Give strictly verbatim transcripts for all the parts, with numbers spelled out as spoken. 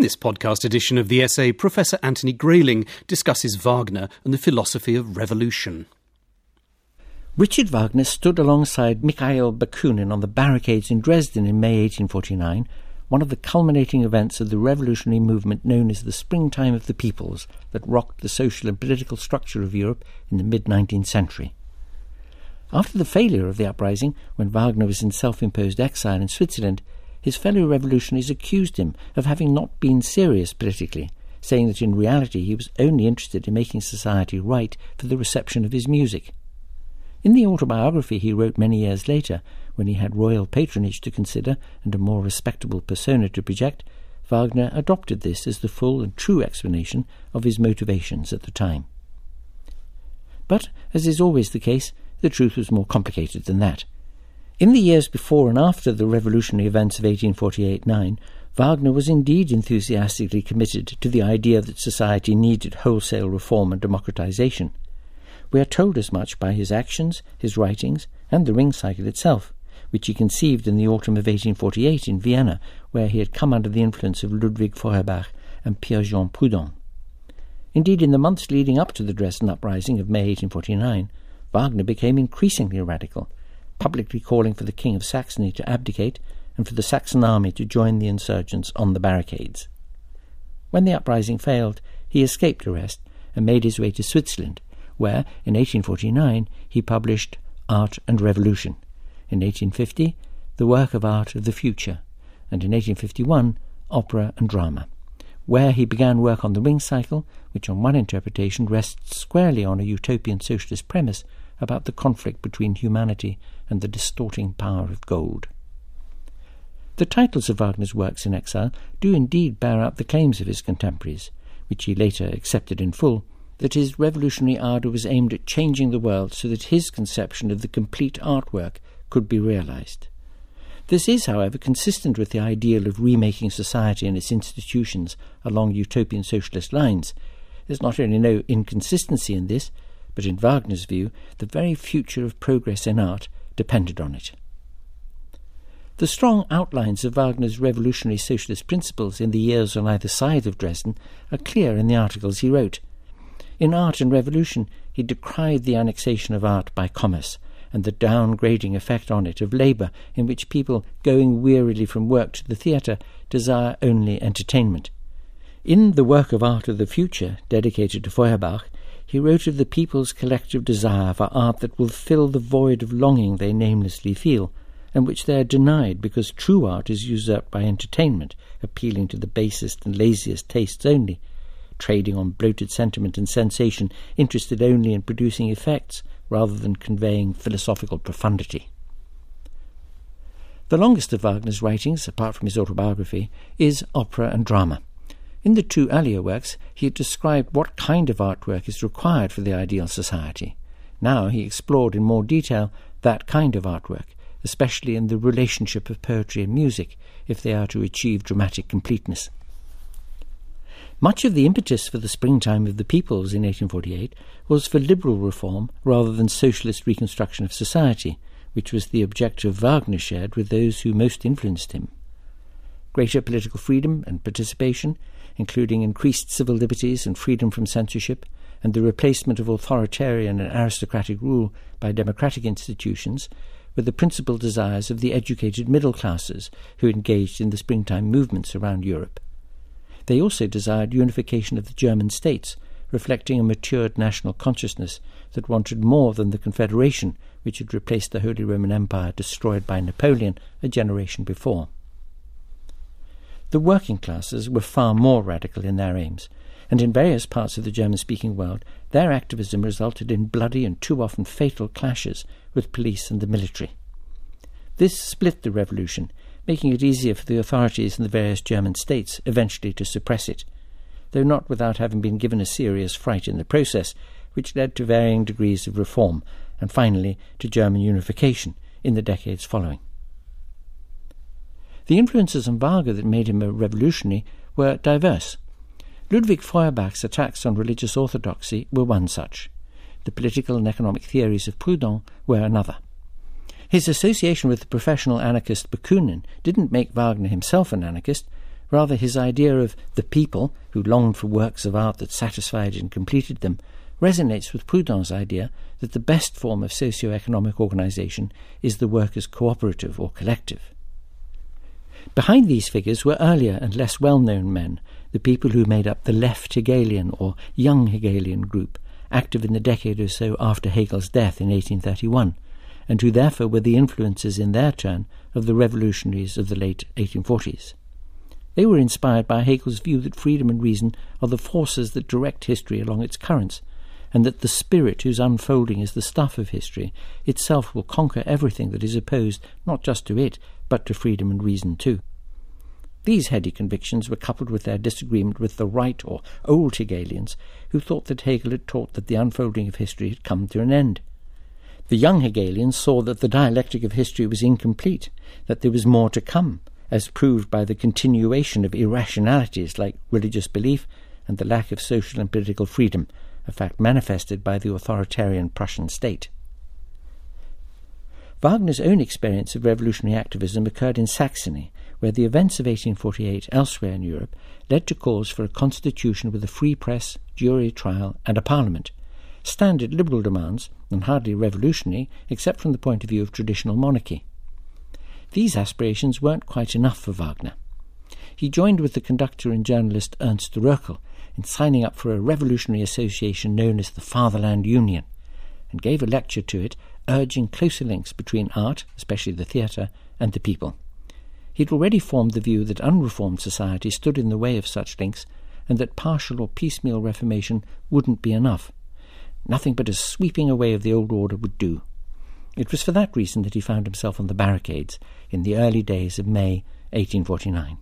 this podcast edition of the essay, Professor Anthony Grayling discusses Wagner and the philosophy of revolution. Richard Wagner stood alongside Mikhail Bakunin on the barricades in Dresden in May eighteen forty-nine, one of the culminating events of the revolutionary movement known as the Springtime of the Peoples that rocked the social and political structure of Europe in the mid-nineteenth century. After the failure of the uprising, when Wagner was in self-imposed exile in Switzerland, his fellow revolutionaries accused him of having not been serious politically, saying that in reality he was only interested in making society right for the reception of his music. In the autobiography he wrote many years later, when he had royal patronage to consider and a more respectable persona to project, Wagner adopted this as the full and true explanation of his motivations at the time. But, as is always the case, the truth was more complicated than that. In the years before and after the revolutionary events of eighteen forty-eight nine, Wagner was indeed enthusiastically committed to the idea that society needed wholesale reform and democratization. We are told as much by his actions, his writings, and the Ring Cycle itself, which he conceived in the autumn of eighteen forty-eight in Vienna, where he had come under the influence of Ludwig Feuerbach and Pierre-Jean Proudhon. Indeed, in the months leading up to the Dresden uprising of May eighteen forty-nine, Wagner became increasingly radical, publicly calling for the King of Saxony to abdicate and for the Saxon army to join the insurgents on the barricades. When the uprising failed, he escaped arrest and made his way to Switzerland, where, in eighteen forty-nine, he published Art and Revolution, in eighteen fifty, The Work of Art of the Future, and in eighteen fifty-one, Opera and Drama, where he began work on the Ring Cycle, which on one interpretation rests squarely on a utopian socialist premise about the conflict between humanity and the distorting power of gold. The titles of Wagner's works in exile do indeed bear out the claims of his contemporaries, which he later accepted in full, that his revolutionary ardour was aimed at changing the world so that his conception of the complete artwork could be realized. This is, however, consistent with the ideal of remaking society and its institutions along utopian socialist lines. There's not only no inconsistency in this, but in Wagner's view, the very future of progress in art depended on it. The strong outlines of Wagner's revolutionary socialist principles in the years on either side of Dresden are clear in the articles he wrote. In Art and Revolution, he decried the annexation of art by commerce and the downgrading effect on it of labour, in which people, going wearily from work to the theatre, desire only entertainment. In The Work of Art of the Future, dedicated to Feuerbach, he wrote of the people's collective desire for art that will fill the void of longing they namelessly feel, and which they are denied because true art is usurped by entertainment, appealing to the basest and laziest tastes only, trading on bloated sentiment and sensation, interested only in producing effects rather than conveying philosophical profundity. The longest of Wagner's writings, apart from his autobiography, is Opera and Drama. In the two earlier works, he had described what kind of artwork is required for the ideal society. Now he explored in more detail that kind of artwork, especially in the relationship of poetry and music, if they are to achieve dramatic completeness. Much of the impetus for the Springtime of the Peoples in eighteen forty-eight was for liberal reform rather than socialist reconstruction of society, which was the objective Wagner shared with those who most influenced him. Greater political freedom and participation, including increased civil liberties and freedom from censorship, and the replacement of authoritarian and aristocratic rule by democratic institutions, were the principal desires of the educated middle classes who engaged in the springtime movements around Europe. They also desired unification of the German states, reflecting a matured national consciousness that wanted more than the Confederation, which had replaced the Holy Roman Empire destroyed by Napoleon a generation before. The working classes were far more radical in their aims, and in various parts of the German-speaking world their activism resulted in bloody and too often fatal clashes with police and the military. This split the revolution, making it easier for the authorities in the various German states eventually to suppress it, though not without having been given a serious fright in the process, which led to varying degrees of reform, and finally to German unification in the decades following. The influences on Wagner that made him a revolutionary were diverse. Ludwig Feuerbach's attacks on religious orthodoxy were one such. The political and economic theories of Proudhon were another. His association with the professional anarchist Bakunin didn't make Wagner himself an anarchist, Rather, his idea of the people, who longed for works of art that satisfied and completed them, resonates with Proudhon's idea that the best form of socio-economic organisation is the workers' cooperative or collective. Behind these figures were earlier and less well-known men, the people who made up the left Hegelian or young Hegelian group, active in the decade or so after Hegel's death in eighteen thirty-one, and who therefore were the influences in their turn of the revolutionaries of the late eighteen forties. They were inspired by Hegel's view that freedom and reason are the forces that direct history along its currents, and that the spirit whose unfolding is the stuff of history itself will conquer everything that is opposed not just to it, but to freedom and reason too. These heady convictions were coupled with their disagreement with the right or old Hegelians, who thought that Hegel had taught that the unfolding of history had come to an end. The young Hegelians saw that the dialectic of history was incomplete, that there was more to come, as proved by the continuation of irrationalities like religious belief and the lack of social and political freedom, a fact manifested by the authoritarian Prussian state. Wagner's own experience of revolutionary activism occurred in Saxony, where the events of eighteen forty-eight elsewhere in Europe led to calls for a constitution with a free press, jury trial, and a parliament, standard liberal demands and hardly revolutionary except from the point of view of traditional monarchy. These aspirations weren't quite enough for Wagner. He joined with the conductor and journalist Ernst Röckel in signing up for a revolutionary association known as the Fatherland Union, and gave a lecture to it urging closer links between art, especially the theatre, and the people. He had already formed the view that unreformed society stood in the way of such links, and that partial or piecemeal reformation wouldn't be enough. Nothing but a sweeping away of the old order would do. It was for that reason that he found himself on the barricades in the early days of May eighteen forty-nine.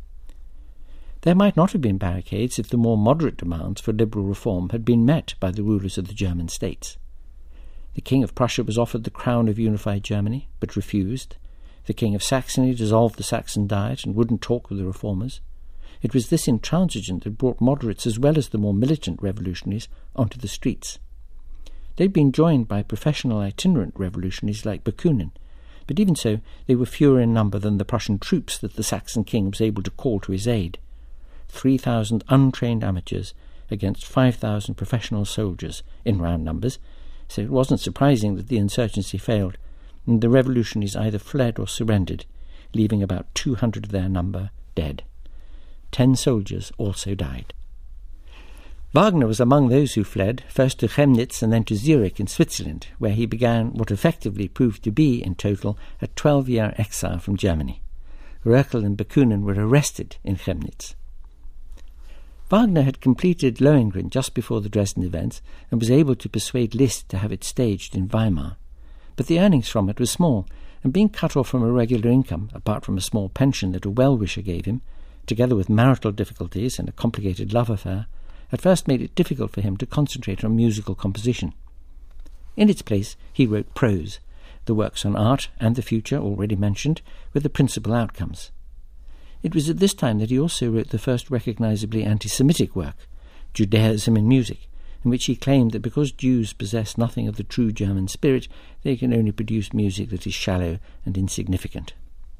There might not have been barricades if the more moderate demands for liberal reform had been met by the rulers of the German states. The King of Prussia was offered the crown of unified Germany, but refused. The King of Saxony dissolved the Saxon Diet and wouldn't talk with the reformers. It was this intransigence that brought moderates as well as the more militant revolutionaries onto the streets. They'd been joined by professional itinerant revolutionaries like Bakunin, but even so they were fewer in number than the Prussian troops that the Saxon king was able to call to his aid. Three thousand untrained amateurs against five thousand professional soldiers in round numbers, so it wasn't surprising that the insurgency failed, and the revolutionaries either fled or surrendered, leaving about two hundred of their number dead. Ten soldiers also died. Wagner was among those who fled, first to Chemnitz and then to Zurich in Switzerland, where he began what effectively proved to be, in total, a twelve-year exile from Germany. Röckel and Bakunin were arrested in Chemnitz. Wagner had completed Lohengrin just before the Dresden events and was able to persuade Liszt to have it staged in Weimar. But the earnings from it were small, and being cut off from a regular income, apart from a small pension that a well-wisher gave him, together with marital difficulties and a complicated love affair, at first made it difficult for him to concentrate on musical composition. In its place, he wrote prose. The works on art and the future, already mentioned, were the principal outcomes. It was at this time that he also wrote the first recognisably anti-Semitic work, Judaism in Music, in which he claimed that because Jews possess nothing of the true German spirit, they can only produce music that is shallow and insignificant.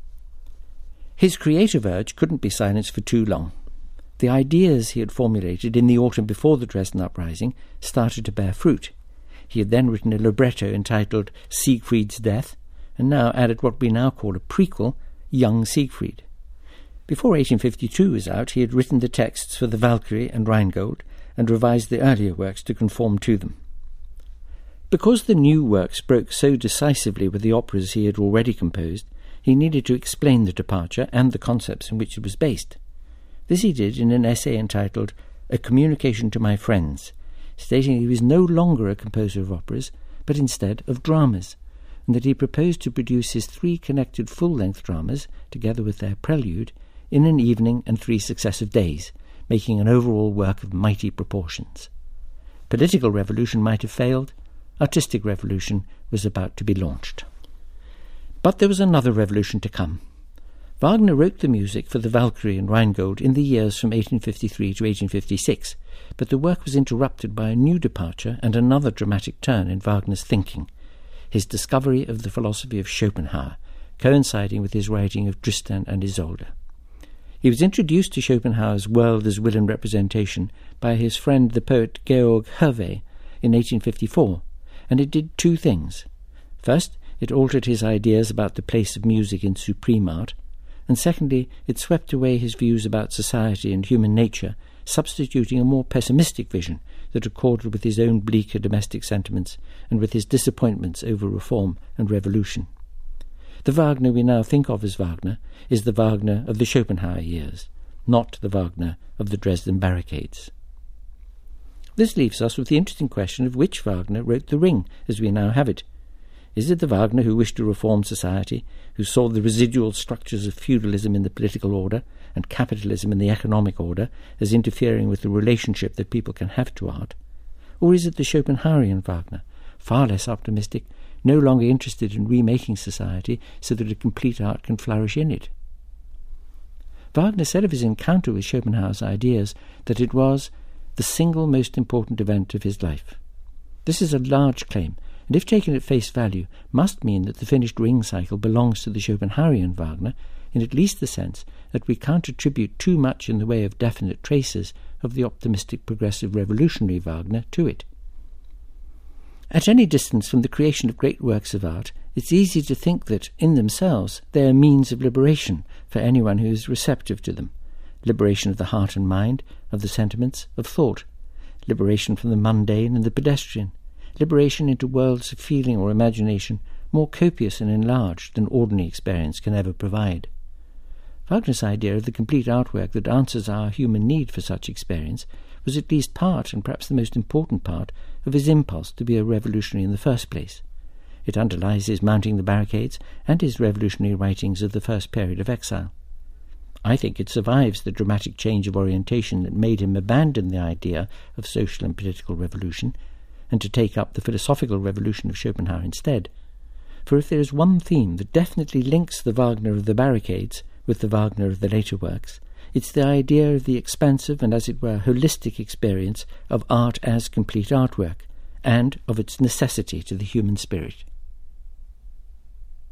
His creative urge couldn't be silenced for too long. The ideas he had formulated in the autumn before the Dresden uprising started to bear fruit. He had then written a libretto entitled Siegfried's Death, and now added what we now call a prequel, Young Siegfried. Before eighteen fifty-two was out, he had written the texts for the Valkyrie and Rheingold, and revised the earlier works to conform to them. Because the new works broke so decisively with the operas he had already composed, he needed to explain the departure and the concepts in which it was based. This he did in an essay entitled A Communication to My Friends, stating he was no longer a composer of operas, but instead of dramas, and that he proposed to produce his three connected full-length dramas, together with their prelude, in an evening and three successive days, making an overall work of mighty proportions. Political revolution might have failed. Artistic revolution was about to be launched. But there was another revolution to come. Wagner wrote the music for the Valkyrie and Rheingold in the years from eighteen fifty-three to eighteen fifty-six, but the work was interrupted by a new departure and another dramatic turn in Wagner's thinking, his discovery of the philosophy of Schopenhauer, coinciding with his writing of Tristan and Isolde. He was introduced to Schopenhauer's world as will and representation by his friend the poet Georg Hervé in eighteen fifty-four, and it did two things. First, it altered his ideas about the place of music in supreme art, and secondly, it swept away his views about society and human nature, substituting a more pessimistic vision that accorded with his own bleaker domestic sentiments and with his disappointments over reform and revolution. The Wagner we now think of as Wagner is the Wagner of the Schopenhauer years, not the Wagner of the Dresden barricades. This leaves us with the interesting question of which Wagner wrote The Ring as we now have it. Is it the Wagner who wished to reform society, who saw the residual structures of feudalism in the political order and capitalism in the economic order as interfering with the relationship that people can have to art? Or is it the Schopenhauerian Wagner, far less optimistic, no longer interested in remaking society so that a complete art can flourish in it? Wagner said of his encounter with Schopenhauer's ideas that it was the single most important event of his life. This is a large claim, and if taken at face value, must mean that the finished Ring cycle belongs to the Schopenhauerian Wagner, in at least the sense that we can't attribute too much in the way of definite traces of the optimistic progressive revolutionary Wagner to it. At any distance from the creation of great works of art, it's easy to think that, in themselves, they are means of liberation for anyone who is receptive to them. Liberation of the heart and mind, of the sentiments, of thought. Liberation from the mundane and the pedestrian. Liberation into worlds of feeling or imagination more copious and enlarged than ordinary experience can ever provide. Wagner's idea of the complete artwork that answers our human need for such experience was at least part, and perhaps the most important part, of his impulse to be a revolutionary in the first place. It underlies his mounting the barricades and his revolutionary writings of the first period of exile. I think it survives the dramatic change of orientation that made him abandon the idea of social and political revolution, and to take up the philosophical revolution of Schopenhauer instead. For if there is one theme that definitely links the Wagner of the barricades with the Wagner of the later works, it's the idea of the expansive and, as it were, holistic experience of art as complete artwork, and of its necessity to the human spirit.